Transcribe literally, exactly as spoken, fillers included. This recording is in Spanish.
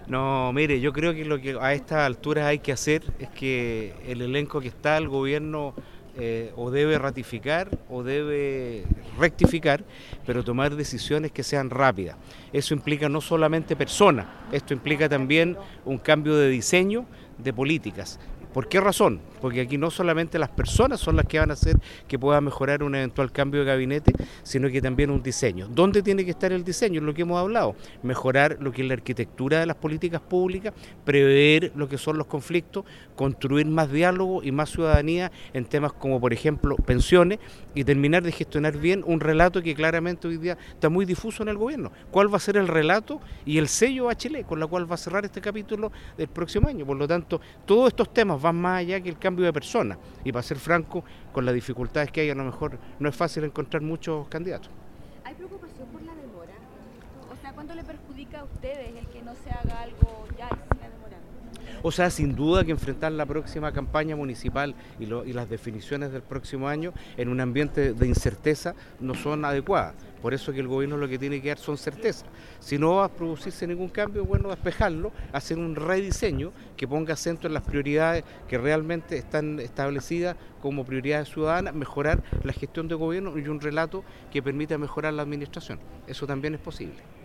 No, mire, yo creo que lo que a estas alturas hay que hacer es que el elenco que está, el gobierno eh, o debe ratificar o debe rectificar, pero tomar decisiones que sean rápidas. Eso implica no solamente personas, esto implica también un cambio de diseño de políticas. ¿Por qué razón? Porque aquí no solamente las personas son las que van a hacer que pueda mejorar un eventual cambio de gabinete, sino que también un diseño. ¿Dónde tiene que estar el diseño? Es lo que hemos hablado. Mejorar lo que es la arquitectura de las políticas públicas, prever lo que son los conflictos, construir más diálogo y más ciudadanía en temas como, por ejemplo, pensiones, y terminar de gestionar bien un relato que claramente hoy día está muy difuso en el gobierno. ¿Cuál va a ser el relato y el sello Bachelet con la cual va a cerrar este capítulo del próximo año? Por lo tanto, todos estos temas van más allá que el cambio de personas, y para ser franco, con las dificultades que hay, a lo mejor no es fácil encontrar muchos candidatos. ¿Hay preocupación por la demora? O sea, ¿cuánto le perjudica a ustedes el que no se haga algo ya y se siga demorando? O sea, sin duda que enfrentar la próxima campaña municipal y, lo, y las definiciones del próximo año en un ambiente de incerteza no son adecuadas. Por eso que el gobierno lo que tiene que dar son certezas. Si no va a producirse ningún cambio, bueno, despejarlo, hacer un rediseño que ponga acento en las prioridades que realmente están establecidas como prioridades ciudadanas, mejorar la gestión de gobierno y un relato que permita mejorar la administración. Eso también es posible.